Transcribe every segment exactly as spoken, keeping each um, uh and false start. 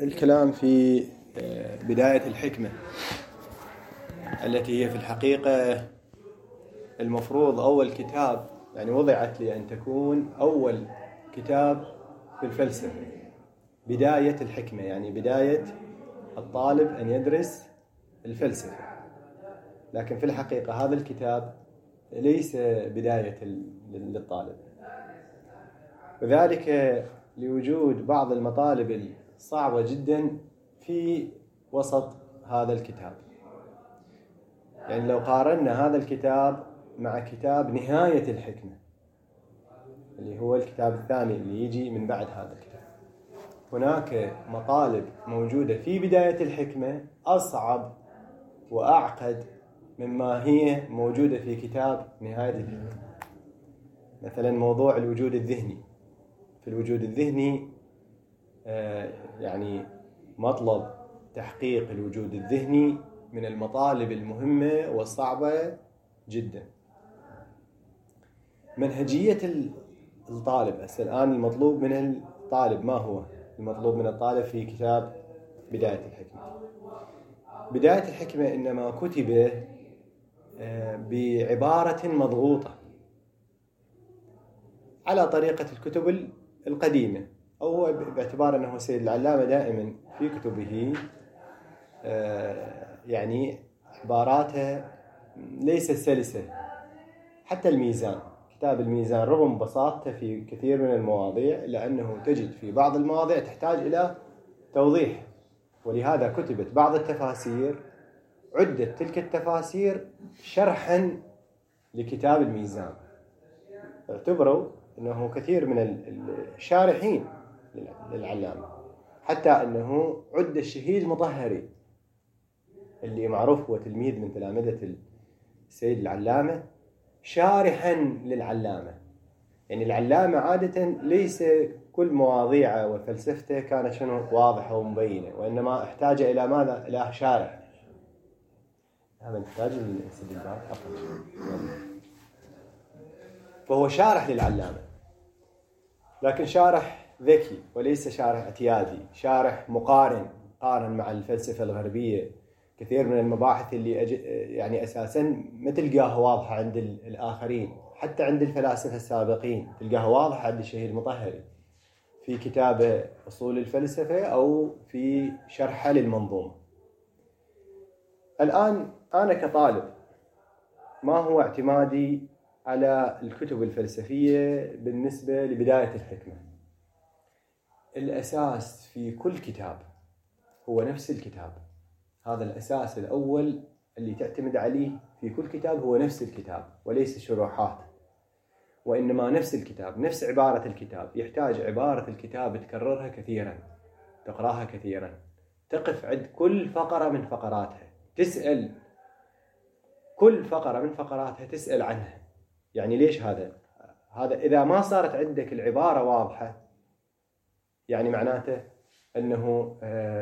الكلام في بداية الحكمة التي هي في الحقيقة المفروض أول كتاب، يعني وضعت لأن تكون أول كتاب في الفلسفة. بداية الحكمة يعني بداية الطالب أن يدرس الفلسفة، لكن في الحقيقة هذا الكتاب ليس بداية للطالب، وذلك لوجود بعض المطالب الصعبة جدا في وسط هذا الكتاب. يعني لو قارنا هذا الكتاب مع كتاب نهاية الحكمة اللي هو الكتاب الثاني اللي يجي من بعد هذا الكتاب، هناك مطالب موجودة في بداية الحكمة أصعب وأعقد مما هي موجودة في كتاب نهاية الحكمة. مثلا موضوع الوجود الذهني. في الوجود الذهني آه يعني مطلب تحقيق الوجود الذهني من المطالب المهمة والصعبة جدا. منهجية الطالب هسه الآن المطلوب من الطالب، ما هو المطلوب من الطالب في كتاب بداية الحكمة؟ بداية الحكمة إنما كتب بعبارة مضغوطة على طريقة الكتب القديمة، أو هو باعتبار أنه سيد العلامة دائما في كتبه يعني عباراته ليست سلسة. حتى الميزان، كتاب الميزان رغم بساطته في كثير من المواضيع إلا أنه تجد في بعض المواضيع تحتاج إلى توضيح، ولهذا كتبت بعض التفاسير، عدت تلك التفاسير شرحا لكتاب الميزان. اعتبروا أنه كثير من الشارحين للعلامة، حتى أنه عد الشهيد مطهري اللي معروف هو تلميذ من تلامذة السيد العلامة شارحا للعلامة. يعني العلامة عادة ليس كل مواضيعه وفلسفته كانت شنو واضحة ومبينة، وإنما احتاج إلى ماذا؟ إلى شارح. هذا نحتاج للاستدلال. فهو شارح للعلامة، لكن شارح ذكي وليس شارح اعتيادي، شارح مقارن، قارن مع الفلسفة الغربية. كثير من المباحث اللي يعني أساساً ما تلقاها واضحة عند الآخرين، حتى عند الفلاسفة السابقين تلقاها واضحة عند الشهيد المطهري في كتابه أصول الفلسفة أو في شرحه للمنظومة. الآن أنا كطالب ما هو اعتمادي على الكتب الفلسفية بالنسبة لبداية الحكمة؟ الأساس في كل كتاب هو نفس الكتاب. هذا الأساس الأول اللي تعتمد عليه في كل كتاب هو نفس الكتاب، وليس شروحات، وإنما نفس الكتاب، نفس عبارة الكتاب. يحتاج عبارة الكتاب تكررها كثيرا، تقرأها كثيرا، تقف عند كل فقرة من فقراتها، تسأل كل فقرة من فقراتها، تسأل عنها. يعني ليش هذا؟ هذا إذا ما صارت عندك العبارة واضحة يعني معناته أنه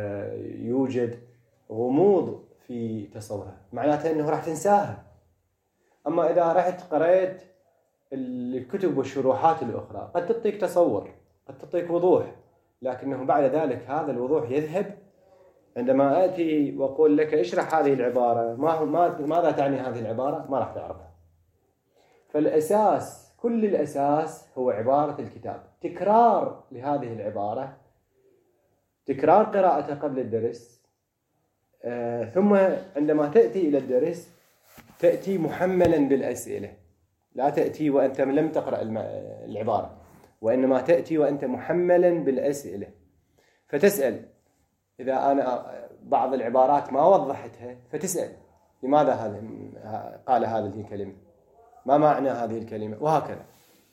يوجد غموض في تصورها، معناته أنه راح تنساها. أما إذا رحت قرأت الكتب والشروحات الأخرى قد تعطيك تصور، قد تعطيك وضوح، لكنه بعد ذلك هذا الوضوح يذهب عندما آتي وأقول لك اشرح هذه العبارة، ما ماذا تعني هذه العبارة؟ ما راح تعرفها. فالأساس، كل الأساس هو عبارة الكتاب، تكرار لهذه العبارة، تكرار قراءتها قبل الدرس، آه ثم عندما تأتي إلى الدرس تأتي محملا بالأسئلة، لا تأتي وأنت لم تقرأ العبارة، وإنما تأتي وأنت محملا بالأسئلة. فتسأل إذا أنا بعض العبارات ما وضحتها، فتسأل لماذا هذا قال هذه الكلمة، ما معنى هذه الكلمة، وهكذا.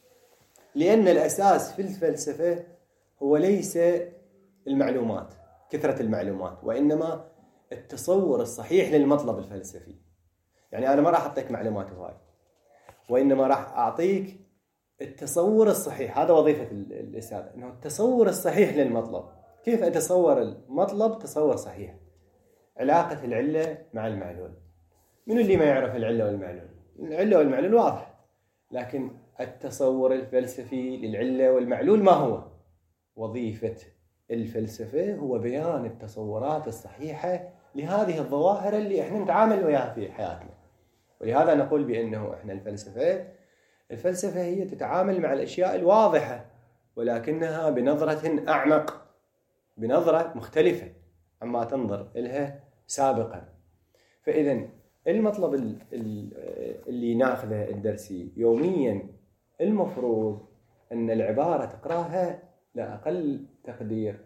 لأن الأساس في الفلسفة هو ليس المعلومات، كثرة المعلومات، وإنما التصور الصحيح للمطلب الفلسفي. يعني أنا ما راح أعطيك معلومات هواي، وإنما راح أعطيك التصور الصحيح. هذا وظيفة الأستاذ، إنه التصور الصحيح للمطلب. كيف أتصور المطلب تصور صحيح؟ علاقة العلة مع المعلول. من اللي ما يعرف العلة والمعلول؟ العلة والمعلول واضح، لكن التصور الفلسفي للعلة والمعلول ما هو؟ وظيفة الفلسفة هو بيان التصورات الصحيحة لهذه الظواهر اللي احنا نتعامل وياها في حياتنا. ولهذا نقول بأنه احنا الفلسفة الفلسفة هي تتعامل مع الأشياء الواضحة ولكنها بنظرة أعمق، بنظرة مختلفة عما تنظر إلها سابقا. فإذا المطلب اللي ناخذه الدرسي يوميا المفروض أن العبارة تقراها لأقل تقدير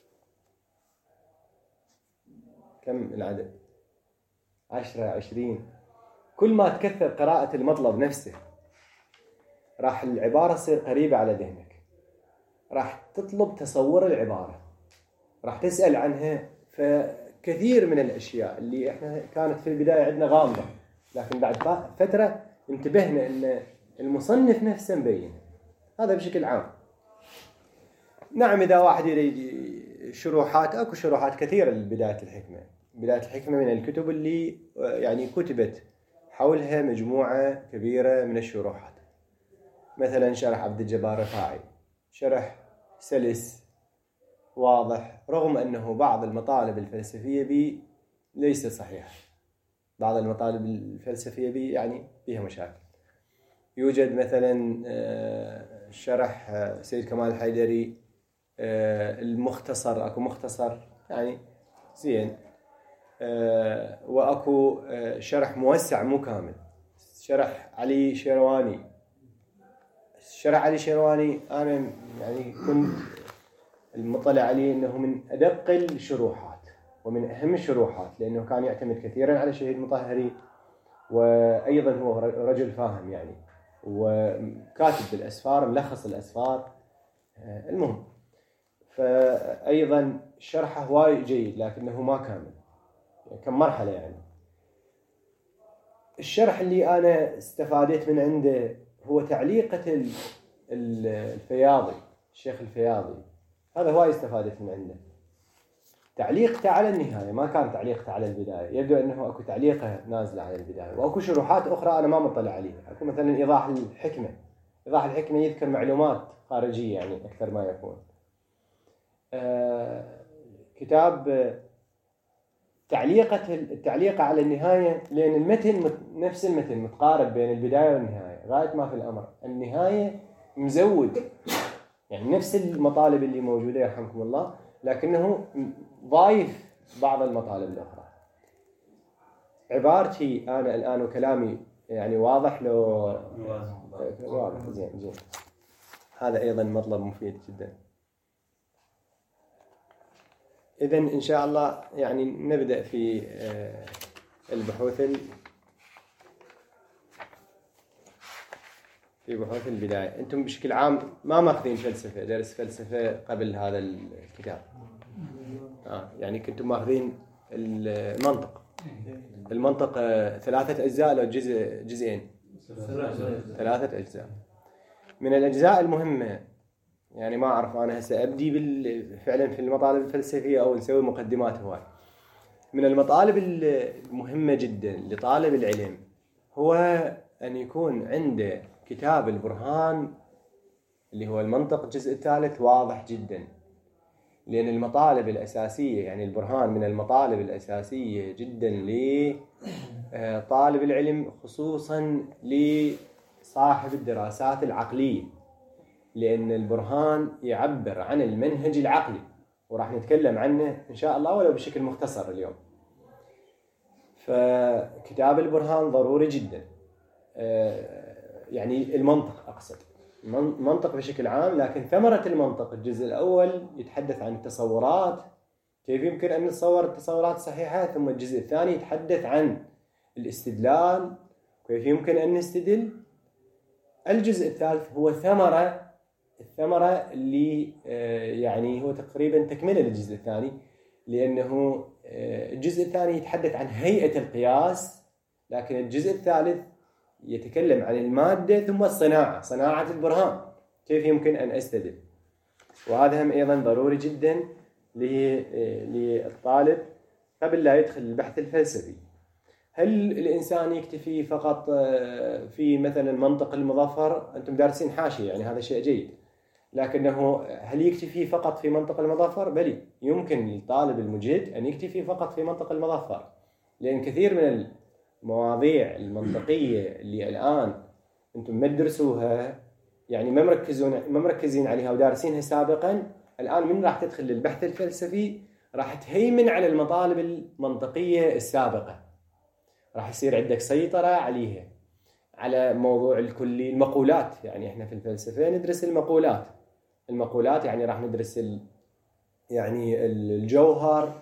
كم العدد؟ عشرة عشرين. كل ما تكثر قراءة المطلب نفسه راح العبارة تصير قريبة على ذهنك، راح تطلب تصور العبارة، راح تسأل عنها. فكثير من الأشياء اللي احنا كانت في البداية عندنا غامضة لكن بعد فترة انتبهنا أن المصنف نفسه مبين. هذا بشكل عام. نعم إذا واحد يريد شروحات، أكو شروحات كثيرة لبداية الحكمة. بداية الحكمة من الكتب اللي يعني كتبت حولها مجموعة كبيرة من الشروحات. مثلا شرح عبد الجبار الرفاعي، شرح سلس واضح، رغم أنه بعض المطالب الفلسفية بي ليست صحيحة. بعض المطالب الفلسفية بي يعني فيها مشاكل. يوجد مثلا شرح سيد كمال الحيدري المختصر، أكو مختصر يعني زين، وأكو شرح موسع مو كامل. شرح علي شيرواني، شرح علي شيرواني أنا يعني كنت المطلع عليه أنه من أدق الشروحات ومن أهم الشروحات، لأنه كان يعتمد كثيرا على شهيد مطهري، وأيضا هو رجل فاهم يعني، وكاتب بالأسفار، ملخص الأسفار. المهم فأيضا شرحه وايد جيد لكنه ما كامل، كم مرحلة يعني. الشرح اللي أنا استفادت من عنده هو تعليقة الفياضي، الشيخ الفياضي، هذا هو استفادت من عنده. تعليقته على النهاية، ما كان تعليقته على البداية. يبدو أنه أكو تعليقه نازلة على البداية، وأكو شروحات أخرى أنا ما مطلع عليها. أكو مثلا إيضاح الحكمة، إيضاح الحكمة يذكر معلومات خارجية يعني أكثر ما يكون. آه كتاب تعليقة التعليقة على النهاية، لأن المتن نفس المتن متقارب بين البداية والنهاية غاية ما في الأمر. النهاية مزود يعني نفس المطالب اللي موجودة يرحمكم الله، لكنه ضايف بعض المطالب الأخرى. عبارتي أنا الآن وكلامي يعني واضح لو واضح؟ زين زين. هذا أيضا مطلب مفيد جدا. إذن إن شاء الله يعني نبدأ في البحوث في بحوث البداية. أنتم بشكل عام ما ماخذين فلسفة، درس فلسفة قبل هذا الكتاب. آه يعني كنتم ماخذين المنطق. المنطق ثلاثة أجزاء لو جزء جزئين؟ ثلاثة أجزاء. من الأجزاء المهمة يعني ما أعرف أنا هسه أبدي فعلا في المطالب الفلسفية أو نسوي مقدمات هواي. من المطالب المهمة جدا لطالب العلم هو أن يكون عنده كتاب البرهان اللي هو المنطق الجزء الثالث واضح جدا، لأن المطالب الأساسية يعني البرهان من المطالب الأساسية جدا لطالب العلم، خصوصا لصاحب الدراسات العقلية، لأن البرهان يعبر عن المنهج العقلي، وراح نتكلم عنه إن شاء الله ولو بشكل مختصر اليوم. فكتاب البرهان ضروري جدا. يعني المنطق أقصد المنطق بشكل عام، لكن ثمرة المنطق الجزء الأول يتحدث عن التصورات، كيف يمكن أن نتصور التصورات الصحيحة، ثم الجزء الثاني يتحدث عن الاستدلال، كيف يمكن أن نستدل. الجزء الثالث هو ثمرة الثمرة اللي يعني هو تقريبا تكملة للجزء الثاني، لأنه الجزء الثاني يتحدث عن هيئة القياس، لكن الجزء الثالث يتكلم عن المادة ثم الصناعة، صناعة البرهان، كيف يمكن أن أستدل. وهذا هم أيضا ضروري جدا للطالب قبل لا يدخل البحث الفلسفي. هل الإنسان يكتفي فقط في مثلا منطق المظفر؟ أنتم دارسين حاشية يعني هذا شيء جيد، لكنه هل يكتفي فقط في منطق المظفر؟ بلي، يمكن للطالب المجد أن يكتفي فقط في منطق المظفر، لأن كثير من المواضيع المنطقية اللي الآن أنتم ما تدرسوها، يعني ما مركزون ما مركزين عليها ودارسينها سابقا، الآن من راح تدخل للبحث الفلسفي راح تهيمن على المطالب المنطقية السابقة، راح يصير عندك سيطرة عليها، على موضوع الكلي المقولات. يعني احنا في الفلسفة ندرس المقولات المقولات يعني راح ندرس ال... يعني الجوهر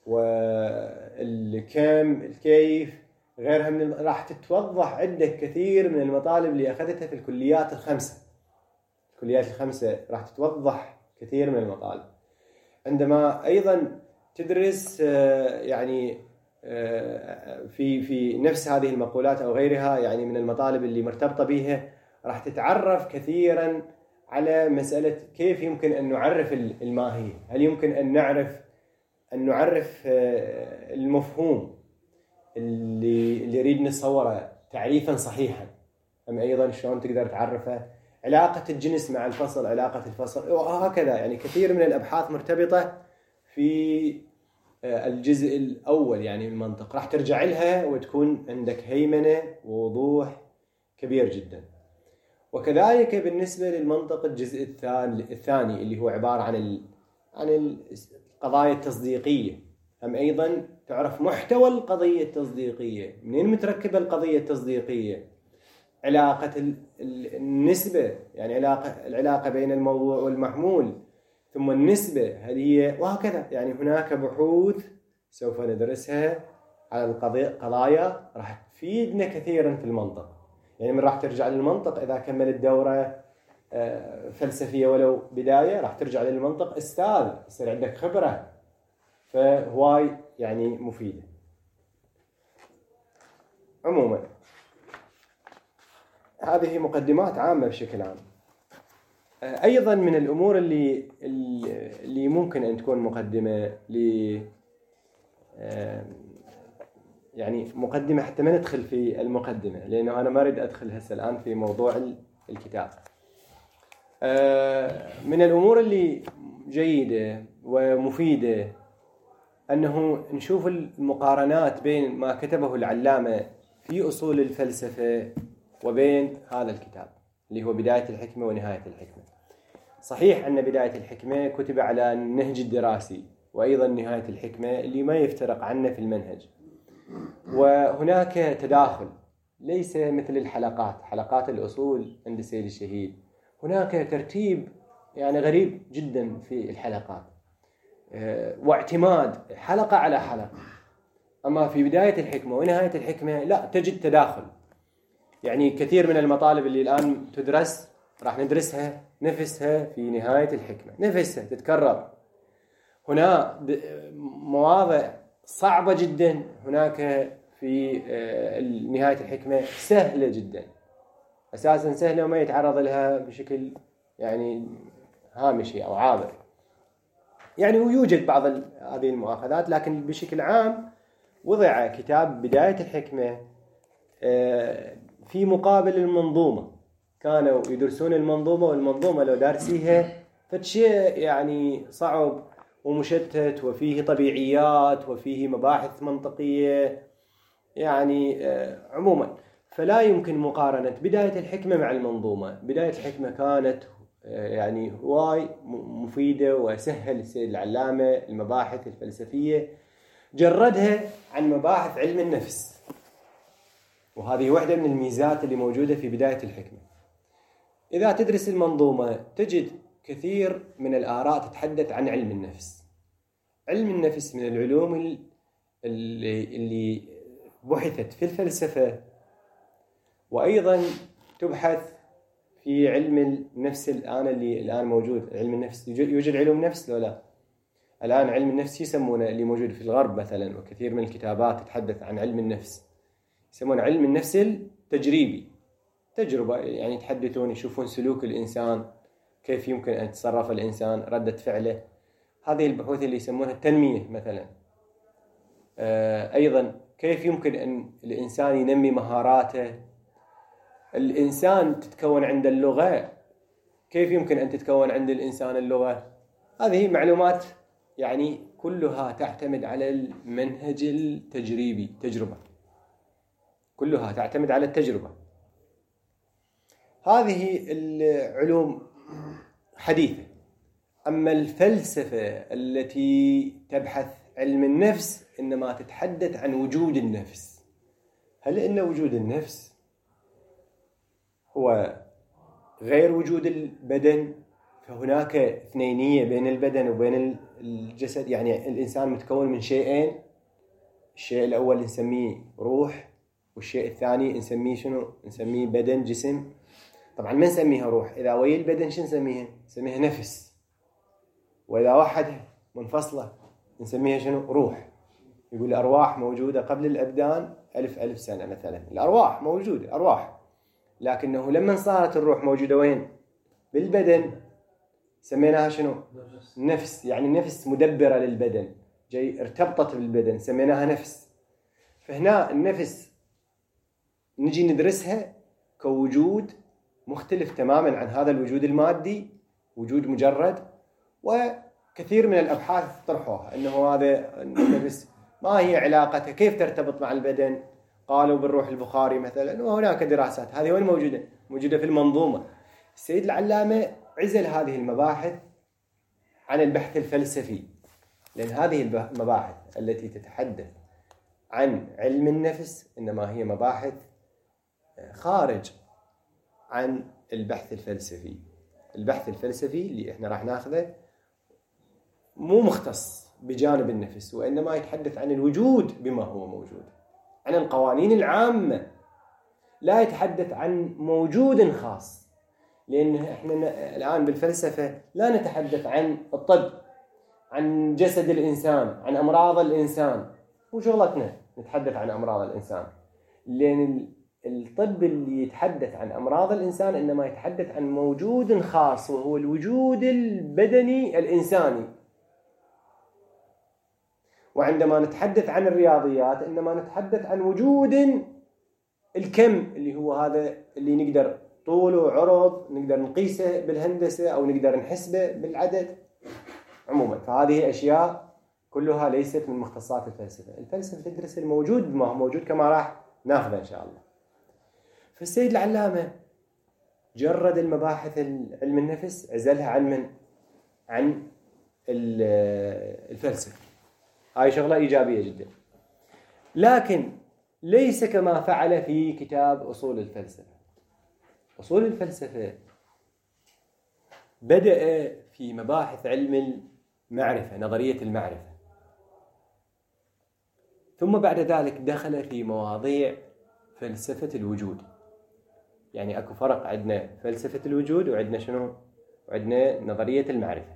والكم الكيف غيرها من الم... راح تتوضح عندك كثير من المطالب اللي أخذتها في الكليات الخمسة. الكليات الخمسة راح تتوضح كثير من المطالب. عندما أيضا تدرس يعني في في نفس هذه المقولات أو غيرها يعني من المطالب اللي مرتبطة بها، راح تتعرف كثيرا على مسألة كيف يمكن أن نعرف الماهية، هل يمكن أن نعرف أن نعرف المفهوم اللي اللي يريد نصوره تعريفا صحيحا، أم أيضا شلون تقدر تعرفه، علاقة الجنس مع الفصل، علاقة الفصل، وهكذا. يعني كثير من الأبحاث مرتبطة في الجزء الأول يعني المنطق، راح ترجع لها وتكون عندك هيمنة ووضوح كبير جدا. وكذلك بالنسبة للمنطق الجزء الثاني اللي هو عبارة عن ال... عن القضايا التصديقية، هم أيضا تعرف محتوى القضية التصديقية، منين متركبة القضية التصديقية، علاقة النسبة يعني علاقة العلاقة بين الموضوع والمحمول، ثم النسبة هل هي، وهكذا. يعني هناك بحوث سوف ندرسها على القضايا راح تفيدنا كثيرا في المنطق. يعني من راح ترجع للمنطق إذا كملت دورة فلسفية ولو بداية، راح ترجع للمنطق أستاذ، يصير عندك خبرة، فهواي يعني مفيدة. عموما هذه مقدمات عامة بشكل عام. أيضا من الأمور اللي اللي ممكن أن تكون مقدمة ل يعني مقدمة حتى ما ندخل في المقدمة، لأنه أنا ما أريد أدخل هسه الآن في موضوع الكتاب. من الأمور اللي جيدة ومفيدة أنه نشوف المقارنات بين ما كتبه العلامة في أصول الفلسفة وبين هذا الكتاب اللي هو بداية الحكمة ونهاية الحكمة. صحيح أن بداية الحكمة كتب على النهج الدراسي، وأيضا نهاية الحكمة اللي ما يفترق عنه في المنهج، وهناك تداخل ليس مثل الحلقات حلقات الأصول عند السيد الشهيد، هناك ترتيب يعني غريب جدا في الحلقات واعتماد حلقة على حلقة. أما في بداية الحكمة ونهاية الحكمة لا، تجد تداخل. يعني كثير من المطالب اللي الآن تدرس راح ندرسها نفسها في نهاية الحكمة، نفسها تتكرر. هنا مواضع صعبة جدا هناك في نهاية الحكمة سهلة جدا، أساسا سهلة وما يتعرض لها بشكل يعني هامشي أو عابر. يعني ويوجد بعض هذه المؤاخذات، لكن بشكل عام وضع كتاب بداية الحكمة في مقابل المنظومة. كانوا يدرسون المنظومة، والمنظومة لو دارسيها فشيء يعني صعب ومشتت، وفيه طبيعيات وفيه مباحث منطقية يعني عموما. فلا يمكن مقارنة بداية الحكمة مع المنظومة. بداية الحكمة كانت يعني هواي مفيدة، وسهل السيد العلامة المباحث الفلسفية، جردها عن مباحث علم النفس، وهذه واحدة من الميزات اللي موجودة في بداية الحكمة. إذا تدرس المنظومة تجد كثير من الآراء تتحدث عن علم النفس. علم النفس من العلوم اللي, اللي بحثت في الفلسفة، وأيضا تبحث في علم النفس الآن اللي الآن موجود. علم النفس يوجد علم نفس لو لا؟ الآن علم النفس يسمونه اللي موجود في الغرب مثلا، وكثير من الكتابات تتحدث عن علم النفس، يسمونه علم النفس التجريبي. تجربة يعني يتحدثون يشوفون سلوك الإنسان، كيف يمكن أن يتصرف الإنسان، ردة فعله. هذه البحوث اللي يسمونها التنمية مثلا. أيضا كيف يمكن أن الإنسان ينمي مهاراته. الإنسان تتكون عند اللغة، كيف يمكن أن تتكون عند الإنسان اللغة؟ هذه معلومات يعني كلها تعتمد على المنهج التجريبي، تجربة، كلها تعتمد على التجربة. هذه العلوم حديثة. أما الفلسفة التي تبحث علم النفس إنما تتحدث عن وجود النفس. هل إن وجود النفس هو غير وجود البدن؟ فهناك اثنينية بين البدن وبين الجسد، يعني الإنسان متكون من شيئين، الشيء الأول نسميه روح، والشيء الثاني نسميه شنو؟ نسميه بدن، جسم. طبعا ما نسميها روح، إذا ويا البدن شو نسميها؟ نسميها نفس. وإذا وحدها منفصلة نسميها شنو؟ روح. يقول الأرواح موجودة قبل الأبدان ألف ألف سنة مثلا، الأرواح موجودة أرواح، لكنه لما صارت الروح موجودة وين؟ بالبدن، سميناها شنو؟ نفس. يعني نفس مدبرة للبدن، جاي ارتبطت بالبدن، سميناها نفس. فهنا النفس نجي ندرسها كوجود مختلف تماما عن هذا الوجود المادي، وجود مجرد. وكثير من الأبحاث طرحوها أنه هذا النفس ما هي علاقتها، كيف ترتبط مع البدن. قالوا بالروح البخاري مثلا، وهناك دراسات. هذه وين موجودة؟ موجودة في المنظومة. السيد العلامة عزل هذه المباحث عن البحث الفلسفي، لأن هذه المباحث التي تتحدث عن علم النفس إنما هي مباحث خارج عن البحث الفلسفي. البحث الفلسفي اللي احنا راح ناخذه مو مختص بجانب النفس، وإنما يتحدث عن الوجود بما هو موجود، عن القوانين العامة، لا يتحدث عن موجود خاص. لأن احنا الآن بالفلسفة لا نتحدث عن الطب، عن جسد الإنسان، عن أمراض الإنسان. وشغلتنا نتحدث عن أمراض الإنسان، لأن الطب اللي يتحدث عن أمراض الإنسان إنما يتحدث عن موجود خاص، وهو الوجود البدني الإنساني. وعندما نتحدث عن الرياضيات إنما نتحدث عن وجود الكم، اللي هو هذا اللي نقدر طول وعرض نقدر نقيسه بالهندسة أو نقدر نحسبه بالعدد عموما. فهذه أشياء كلها ليست من مختصات الفلسفة. الفلسفة تدرس الموجود بما هو موجود، كما راح ناخذه إن شاء الله. فالسيد العلامة جرد المباحث علم النفس، عزلها عن من؟ عن الفلسفة. هاي شغلة إيجابية جدا، لكن ليس كما فعل في كتاب أصول الفلسفة. أصول الفلسفة بدأ في مباحث علم المعرفة، نظرية المعرفة، ثم بعد ذلك دخل في مواضيع فلسفة الوجود. يعني أكو فرق، عندنا فلسفة الوجود وعندنا شنو؟ وعندنا نظرية المعرفة.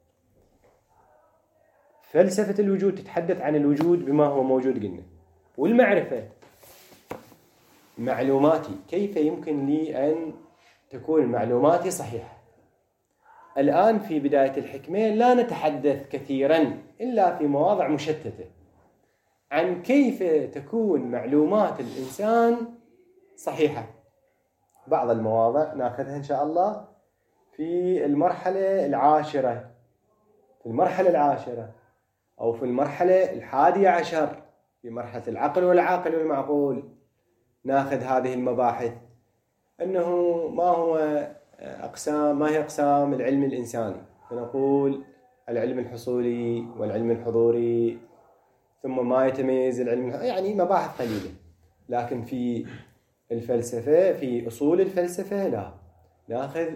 فلسفة الوجود تتحدث عن الوجود بما هو موجود قلنا، والمعرفة معلوماتي، كيف يمكن لي أن تكون معلوماتي صحيحة. الآن في بداية الحكمة لا نتحدث كثيرا إلا في مواضع مشتتة عن كيف تكون معلومات الإنسان صحيحة. بعض المواضع ناخذها إن شاء الله في المرحلة العاشرة، في المرحلة العاشرة أو في المرحلة الحادية عشر، في مرحلة العقل والعاقل والمعقول. ناخذ هذه المباحث، أنه ما هو أقسام، ما هي أقسام العلم الإنساني. فنقول العلم الحصولي والعلم الحضوري، ثم ما يتميز العلم، يعني مباحث قليلة. لكن في الفلسفة، في أصول الفلسفة لا، ناخذ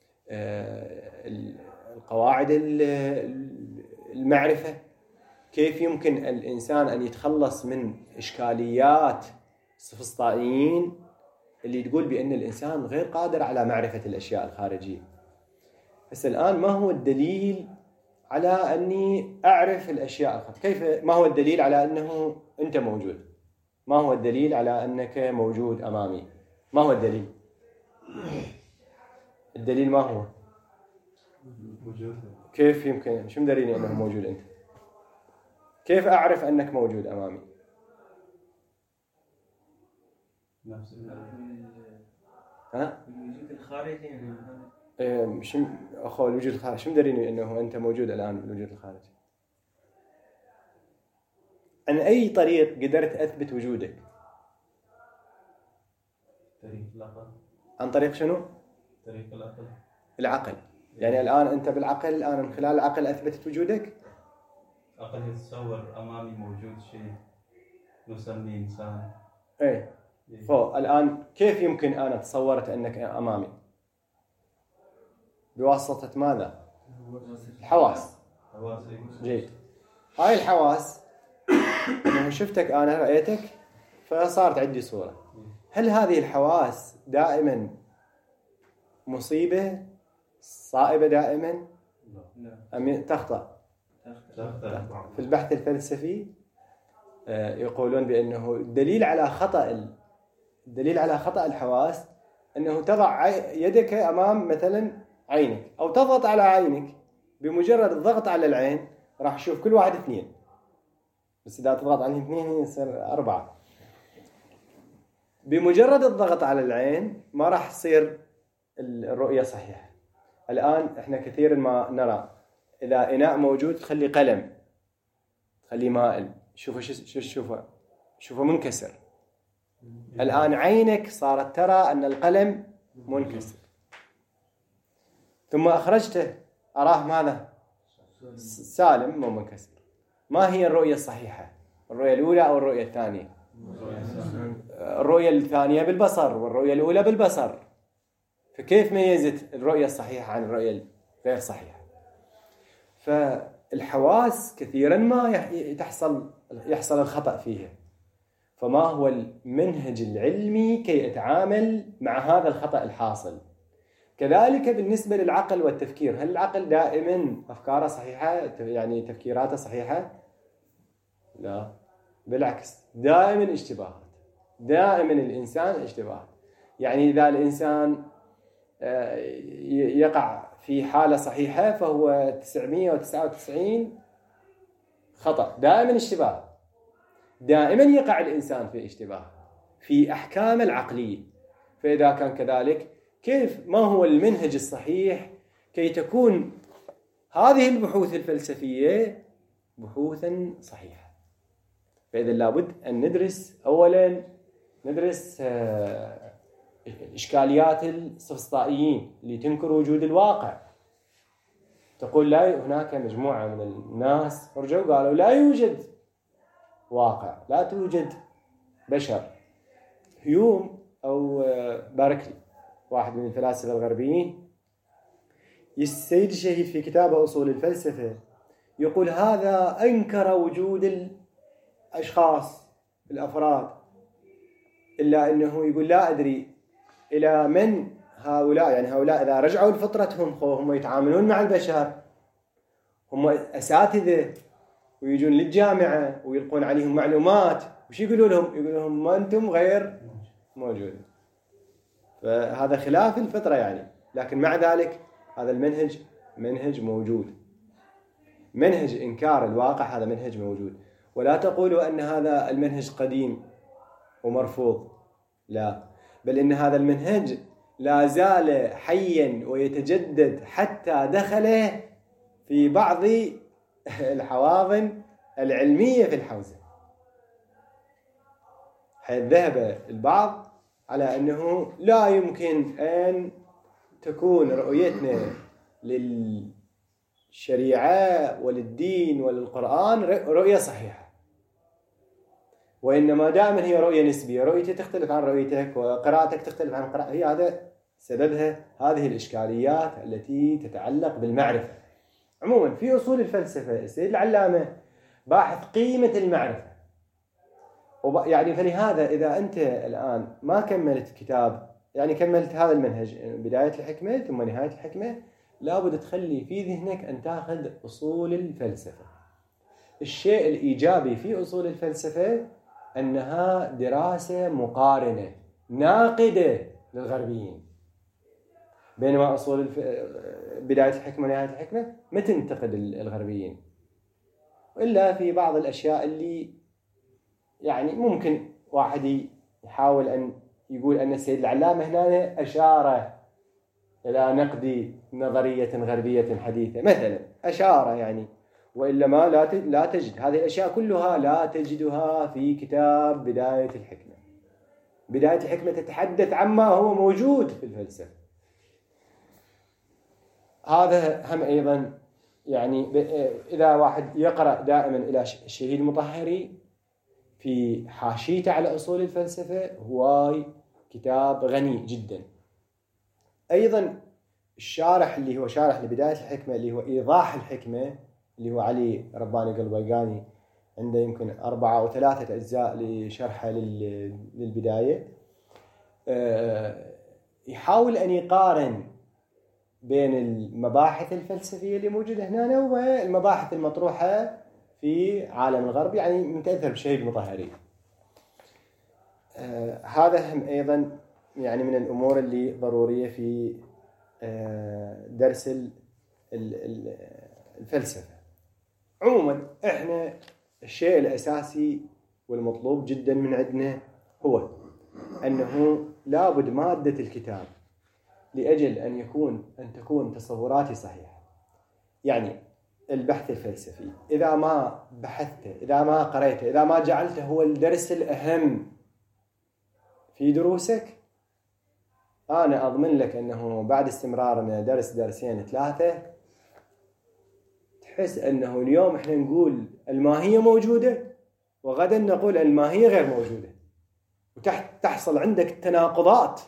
القواعد المعرفة، كيف يمكن الإنسان أن يتخلص من إشكاليات السفسطائيين اللي تقول بأن الإنسان غير قادر على معرفة الأشياء الخارجية. بس الآن ما هو الدليل على أني أعرف الأشياء الخارجية؟ كيف؟ ما هو الدليل على أنه أنت موجود؟ ما هو الدليل على أنك موجود أمامي؟ ما هو الدليل؟ الدليل ما هو؟ كيف يمكن؟ شو مدريني أنه موجود أنت؟ كيف أعرف أنك موجود أمامي؟ ها؟ الوجود الخارجي يعني. شو أخو الوجود الخارجي، شو مدريني أنه أنت موجود الآن بالوجود الخارجي؟ عن أي طريق قدرت أثبت وجودك؟ طريق العقل. عن طريق شنو؟ طريق العقل. العقل. يعني الآن أنت بالعقل، الآن من خلال العقل أثبتت وجودك؟ عقل يتصور أمامي موجود شيء نسميه إنسان. إيه. فالآن كيف يمكن أنا تصورت أنك أمامي؟ بواسطة ماذا؟ الحواس. جيد. هاي الحواس أنه شفتك أنا رأيتك فصارت عندي صورة. هل هذه الحواس دائما مصيبة صائبة دائما؟ أم تخطأ؟ في البحث الفلسفي يقولون بأنه الدليل على خطأ الدليل على خطأ الحواس أنه تضع يدك أمام مثلا عينك أو تضغط على عينك، بمجرد الضغط على العين راح تشوف كل واحد اثنين، بس إذا تضغط عليه اثنين يصير أربعة. بمجرد الضغط على العين ما راح تصير الرؤية صحيحة. الآن إحنا كثيرا ما نرى إذا إناء موجود تخلي قلم، تخلي مائل، شوفه شو شوفه شوفه منكسر. الآن عينك صارت ترى أن القلم منكسر، ثم أخرجته أراه ماذا؟ سالم مو منكسر. ما هي الرؤية الصحيحة؟ الرؤية الأولى أو الرؤية الثانية؟ الرؤية الثانية بالبصر والرؤية الأولى بالبصر. فكيف ميزت الرؤية الصحيحة عن الرؤية الغير صحيحة؟ فالحواس كثيرا ما تحصل يحصل الخطأ فيها. فما هو المنهج العلمي كي أتعامل مع هذا الخطأ الحاصل؟ كذلك بالنسبة للعقل والتفكير، هل العقل دائما أفكاره صحيحة؟ يعني تفكيراته صحيحة؟ لا، بالعكس دائما اشتباهات. دائما الإنسان اشتباهات. يعني إذا الإنسان يقع في حالة صحيحة فهو تسعمائة وتسعة وتسعين خطأ. دائما اشتباه. دائما يقع الإنسان في اشتباه في أحكام العقلية. فإذا كان كذلك كيف ما هو المنهج الصحيح كي تكون هذه البحوث الفلسفية بحوثا صحيحة؟ فإذا لابد أن ندرس أولا ندرس إشكاليات السفسطائيين اللي تنكر وجود الواقع. تقول لا، هناك مجموعة من الناس رجعوا قالوا لا يوجد واقع، لا توجد بشر. هيوم أو باركلي واحد من الفلاسفة الغربيين، السيد الشهيد في كتابه أصول الفلسفة يقول هذا أنكر وجود الأشخاص الأفراد، إلا أنه يقول لا أدري إلى من هؤلاء، يعني هؤلاء إذا رجعوا لفطرتهم هم يتعاملون مع البشر، هم أساتذة ويجون للجامعة ويلقون عليهم معلومات، وش يقولوا لهم؟ يقولوا لهم ما أنتم غير موجود. فهذا خلاف الفطرة يعني. لكن مع ذلك هذا المنهج منهج موجود، منهج إنكار الواقع هذا منهج موجود. ولا تقولوا أن هذا المنهج قديم ومرفوض، لا، بل إن هذا المنهج لا زال حيا ويتجدد حتى دخل في بعض الحواضن العلمية في الحوزة، حيث ذهب البعض على أنه لا يمكن أن تكون رؤيتنا للشريعة وللدين وللقرآن رؤية صحيحة، وإنما دائما هي رؤية نسبية، رؤيتي تختلف عن رؤيتك وقراءتك تختلف عن قراءتك. هي هذا سببها هذه الإشكاليات التي تتعلق بالمعرفة. عموما في أصول الفلسفة السيد العلامة باحث قيمة المعرفة، يعني فلهذا إذا أنت الآن ما كملت كتاب، يعني كملت هذا المنهج بداية الحكمة ثم نهاية الحكمة، لابد تخلي في ذهنك أن تأخذ أصول الفلسفة. الشيء الإيجابي في أصول الفلسفة أنها دراسة مقارنة ناقدة للغربيين، بينما أصول الف... بداية الحكمة ونهاية الحكمة ما تنتقد الغربيين، إلا في بعض الأشياء اللي يعني ممكن واحد يحاول أن يقول أن السيد العلامة هنا أشار إلى نقد نظرية غربية حديثة مثلا، أشار يعني. وإلا ما لا لا تجد هذه الأشياء كلها، لا تجدها في كتاب بداية الحكمة. بداية الحكمة تتحدث عما هو موجود في الفلسفة. هذا هم أيضا يعني إذا واحد يقرأ دائما إلى الشهيد المطهري في حاشيته على أصول الفلسفة، هواي كتاب غني جدا. أيضا الشارح اللي هو شارح لبداية الحكمة اللي هو إيضاح الحكمة اللي هو علي رباني قلبيقاني، عنده يمكن أربعة أو ثلاثة أجزاء لشرحه للبداية. يحاول أن يقارن بين المباحث الفلسفية اللي موجودة هنا والمباحث المطروحة في عالم الغرب، يعني متأثر بشهيد المطهري. هذا هم أيضا يعني من الأمور اللي ضرورية في درس الفلسفة. عموما احنا الشيء الأساسي والمطلوب جدا من عندنا هو أنه لابد مادة الكتاب لأجل أن يكون أن تكون تصوراتي صحيحة. يعني البحث الفلسفي إذا ما بحثته، إذا ما قرأته، إذا ما جعلته هو الدرس الأهم في دروسك، أنا أضمن لك أنه بعد استمرارنا درس درسين ثلاثة تحس أنه اليوم إحنا نقول الماهية موجودة وغدا نقول الماهية غير موجودة، وتحصل عندك تناقضات.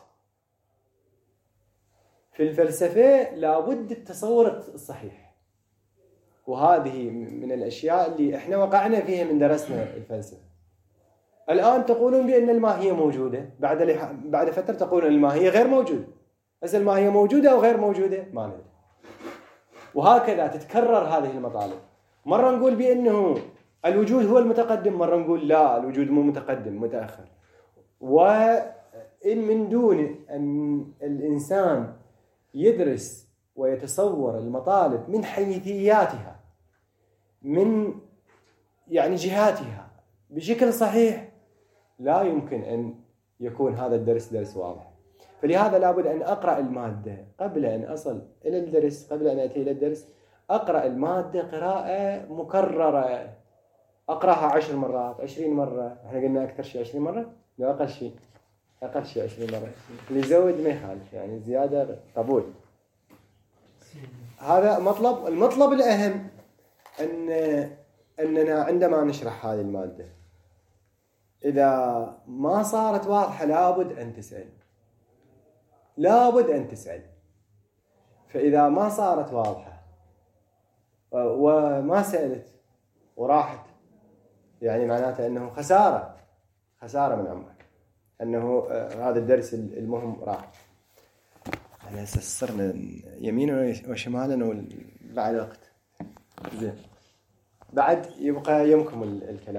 في الفلسفة لابد التصور الصحيح، وهذه من الأشياء اللي إحنا وقعنا فيها من درسنا الفلسفة. الآن تقولون بأن الماهية موجودة، بعد بعد فترة تقولون الماهية غير موجودة. بس الماهية موجودة أو غير موجودة ما ندري. وهكذا تتكرر هذه المطالب. مرة نقول بأنه الوجود هو المتقدم، مرة نقول لا الوجود مو متقدم متأخر. وإن من دون أن الإنسان يدرس ويتصور المطالب من حيثياتها، من يعني جهاتها بشكل صحيح، لا يمكن أن يكون هذا الدرس درس واضح. فلهذا لابد أن أقرأ المادة قبل أن أصل إلى الدرس، قبل أن أتي إلى الدرس أقرأ المادة قراءة مكررة، أقرأها عشر مرات عشرين مرة. إحنا قلنا أكثر شيء عشرين مرة، لا أقل شيء أقل شيء عشرين مرة. اللي يزود ما يخالف، يعني زيادة قبول. هذا مطلب. المطلب الأهم أن أننا عندما نشرح هذه المادة إذا ما صارت واضحة لابد أن تسأل، لابد أن تسأل. فإذا ما صارت واضحة وما سألت وراحت، يعني معناته أنه خسارة خسارة من عمرك، أنه هذا الدرس المهم راح. أنا صرنا يمينا وشمالا بعد وقت زين، بعد يبقى يمكم الكلام.